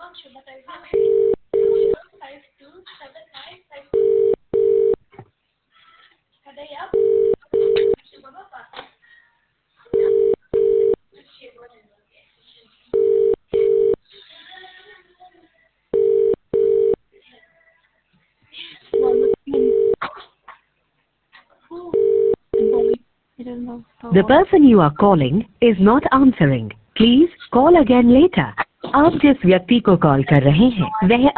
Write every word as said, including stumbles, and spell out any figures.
The person you are calling is not answering. Please call again later. आप जिस व्यक्ति को कॉल कर रहे हैं वह